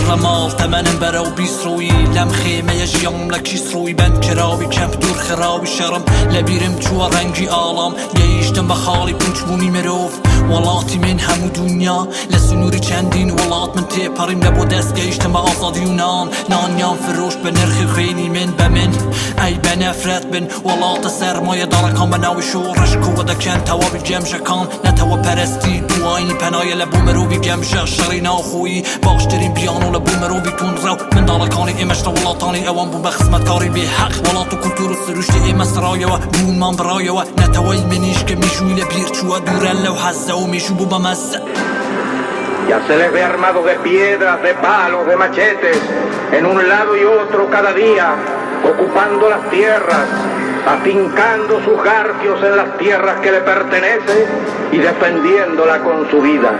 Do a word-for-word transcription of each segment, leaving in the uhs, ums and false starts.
مال تمنم برا و بیست روی لم خیمه جیام لکیس روی بند کراوی کمپ دور خراوی شرم لبیرم چوا رنگی آلام گیشتم بخالی پنچ بونی مروف ولاتی من همو دنیا لسنوری چندین ولات من تیپاریم لبو دست گیشتم با آزادی و نان نانیان فروش به نرخ خیلی من به من ای به نفرت بن ولات سرمایه دارکان بناوی شورش کوه دکن توابی جمشه کان نتوا پرستی دوائنی پنای لبو مروی گمشه شری ناخویی باشترین بیانو لبو مروی تون رو من دارکانی ایمش رو ولاتانی اوان بون به خدمت کاری بی حق ولات و کلتور و سروشت ایمس رایه و بون من برایه و نتوای منیش که میشوی لبیر چوه دورن لو حزه و میشو بو بمزه Ya se les ve armados de piedras, de palos, de machetes, en un lado y otro cada día, ocupando las tierras, afincando sus garfios en las tierras que le pertenecen y defendiéndola con su vida.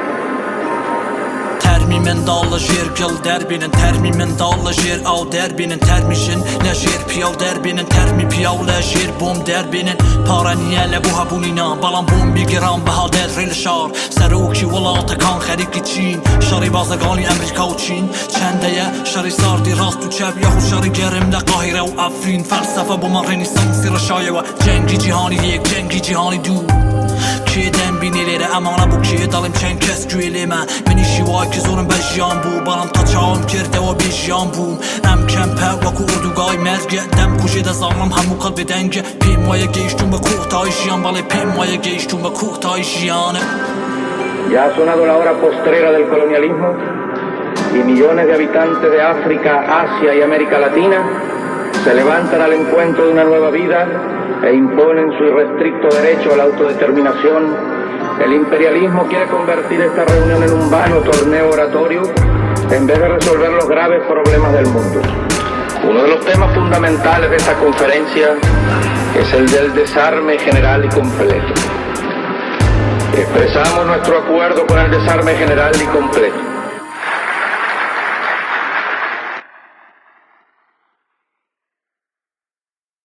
Termimin dalla jir gil derbinin termimin dalla jir av derbinin termişin le jir piyav derbinin termi piyav le jir bom derbinin paraniye le bu habunina balan bom bigiran beha derril şar seruki volata kan xeriki çin şari bazagani Amerika و çin çendeye şari sardi rast و çep yahu şari gerimde Qahire و Afrin felsefe bu man renisansi rşaye ve cengi cihani yek cengi cihani du که دم بینیلیره امانه بو که دالیم چند کس گویلیمه منی شیوای که زورم به جیان بو برام تا چاهم کرده و بی جیان بوم ام کمپه وکو اردوگای مرگه دم کشید از آنم همو قلب دنگه پیمای گیشتون به کوه تای جیان بله پیمای گیشتون به کوه تای جیانه Ya ha sonado la hora postrera del colonialismo y millones de habitantes de África, Asia y América Latina se levantan al encuentro de una nueva vida e imponen su irrestricto derecho a la autodeterminación. El imperialismo quiere convertir esta reunión en un vano torneo oratorio en vez de resolver los graves problemas del mundo. Uno de los temas fundamentales de esta conferencia es el del desarme general y completo. Expresamos nuestro acuerdo con el desarme general y completo.